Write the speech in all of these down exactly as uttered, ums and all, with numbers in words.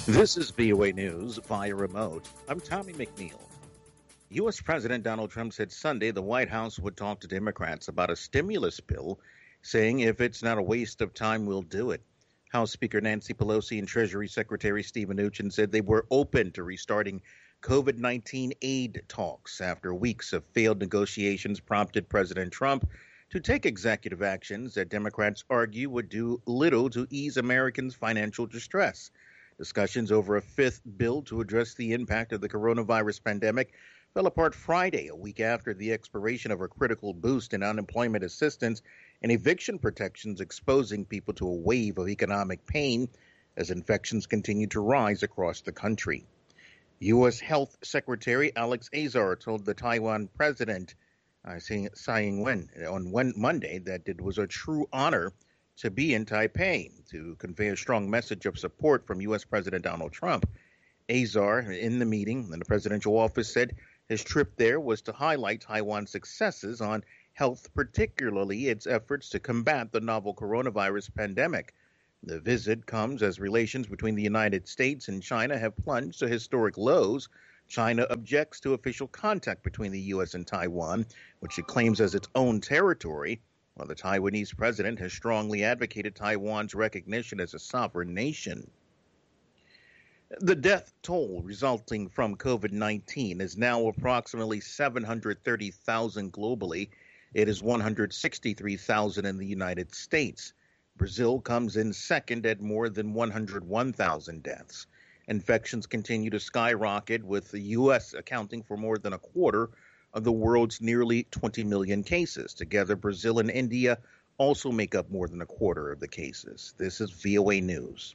This is V O A News via remote. I'm Tommy McNeil. U S. President Donald Trump said Sunday the White House would talk to Democrats about a stimulus bill, saying if it's not a waste of time, we'll do it. House Speaker Nancy Pelosi and Treasury Secretary Steven Mnuchin said they were open to restarting COVID nineteen aid talks after weeks of failed negotiations prompted President Trump to take executive actions that Democrats argue would do little to ease Americans' financial distress. Discussions over a fifth bill to address the impact of the coronavirus pandemic fell apart Friday, a week after the expiration of a critical boost in unemployment assistance and eviction protections, exposing people to a wave of economic pain as infections continue to rise across the country. U S. Health Secretary Alex Azar told the Taiwan president, uh, Tsai Ing-wen, on one Monday that it was a true honor to be in Taipei to convey a strong message of support from U S. President Donald Trump. Azar, in the meeting in the presidential office, said his trip there was to highlight Taiwan's successes on health, particularly its efforts to combat the novel coronavirus pandemic. The visit comes as relations between the United States and China have plunged to historic lows. China objects to official contact between the U S and Taiwan, which it claims as its own territory, while the Taiwanese president has strongly advocated Taiwan's recognition as a sovereign nation. The death toll resulting from COVID nineteen is now approximately seven hundred thirty thousand globally. It is one hundred sixty-three thousand in the United States. Brazil comes in second at more than one hundred one thousand deaths. Infections continue to skyrocket, with the U S accounting for more than a quarter of the world's nearly twenty million cases. Together, Brazil and India also make up more than a quarter of the cases. This is V O A News.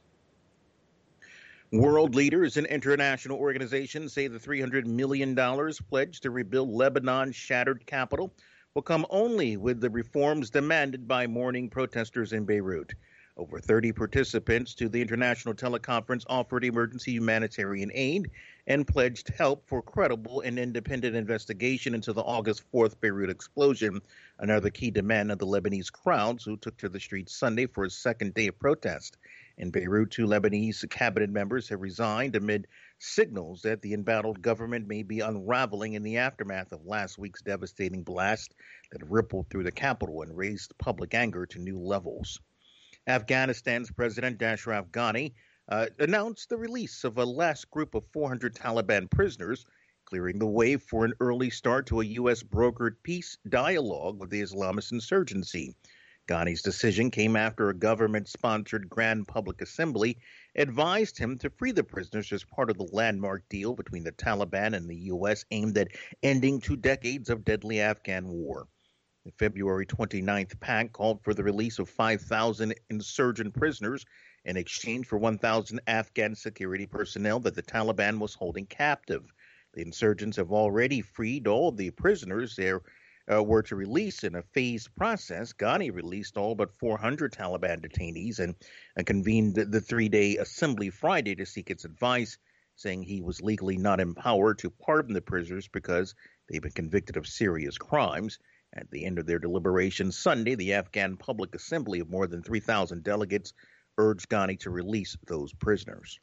World leaders and international organizations say the three hundred million dollars pledged to rebuild Lebanon's shattered capital will come only with the reforms demanded by mourning protesters in Beirut. Over thirty participants to the international teleconference offered emergency humanitarian aid and pledged help for credible and independent investigation into the August fourth Beirut explosion, another key demand of the Lebanese crowds who took to the streets Sunday for a second day of protest. In Beirut, two Lebanese cabinet members have resigned amid signals that the embattled government may be unraveling in the aftermath of last week's devastating blast that rippled through the capital and raised public anger to new levels. Afghanistan's President Ashraf Ghani uh, announced the release of a last group of four hundred Taliban prisoners, clearing the way for an early start to a U S-brokered peace dialogue with the Islamist insurgency. Ghani's decision came after a government-sponsored Grand Public Assembly advised him to free the prisoners as part of the landmark deal between the Taliban and the U S aimed at ending two decades of deadly Afghan war. The February twenty-ninth pact called for the release of five thousand insurgent prisoners in exchange for one thousand Afghan security personnel that the Taliban was holding captive. The insurgents have already freed all of the prisoners they uh, were to release in a phased process. Ghani released all but four hundred Taliban detainees and, and convened the three-day assembly Friday to seek its advice, saying he was legally not empowered to pardon the prisoners because they've been convicted of serious crimes. At the end of their deliberations Sunday, the Afghan Public Assembly of more than three thousand delegates urged Ghani to release those prisoners.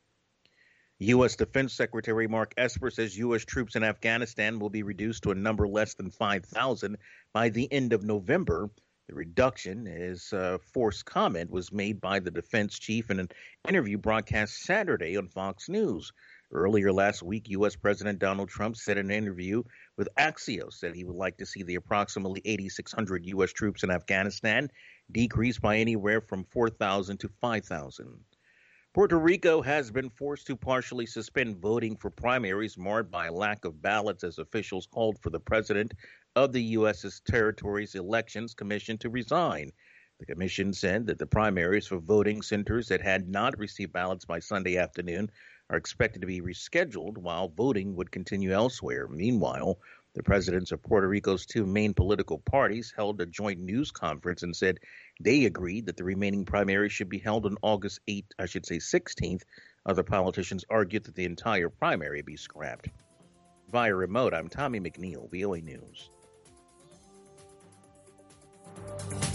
U S. Defense Secretary Mark Esper says U S troops in Afghanistan will be reduced to a number less than five thousand by the end of November. The reduction, as uh, forced comment, was made by the defense chief in an interview broadcast Saturday on Fox News. Earlier last week, U S. President Donald Trump said in an interview with Axios that he would like to see the approximately eighty-six hundred U S troops in Afghanistan decrease by anywhere from four thousand to five thousand. Puerto Rico has been forced to partially suspend voting for primaries marred by a lack of ballots as officials called for the president of the U S's territory's elections commission to resign. The commission said that the primaries for voting centers that had not received ballots by Sunday afternoon are expected to be rescheduled while voting would continue elsewhere. Meanwhile, the presidents of Puerto Rico's two main political parties held a joint news conference and said they agreed that the remaining primaries should be held on August eighth, I should say sixteenth. Other politicians argued that the entire primary be scrapped. Via remote, I'm Tommy McNeil, V O A News.